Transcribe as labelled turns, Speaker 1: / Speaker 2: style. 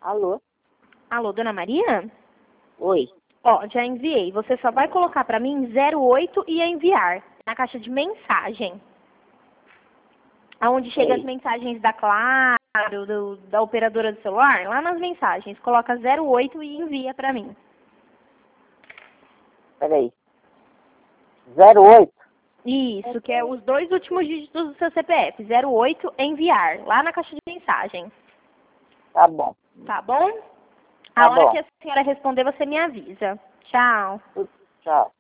Speaker 1: Alô?
Speaker 2: Alô, dona Maria?
Speaker 1: Oi.
Speaker 2: Ó, já enviei. Você só vai colocar pra mim 08 e enviar na caixa de mensagem. Aonde chega as
Speaker 1: Ei.
Speaker 2: mensagens da Claro, da operadora do celular, lá nas mensagens. Coloca 08 e envia pra mim.
Speaker 1: Peraí. 08?
Speaker 2: Isso, que é os dois últimos dígitos do seu CPF. 08 enviar, lá na caixa de mensagem.
Speaker 1: Tá bom.
Speaker 2: Tá bom?
Speaker 1: Tá
Speaker 2: A hora
Speaker 1: bom.
Speaker 2: que a senhora responder, você me avisa. Tchau.
Speaker 1: Tchau.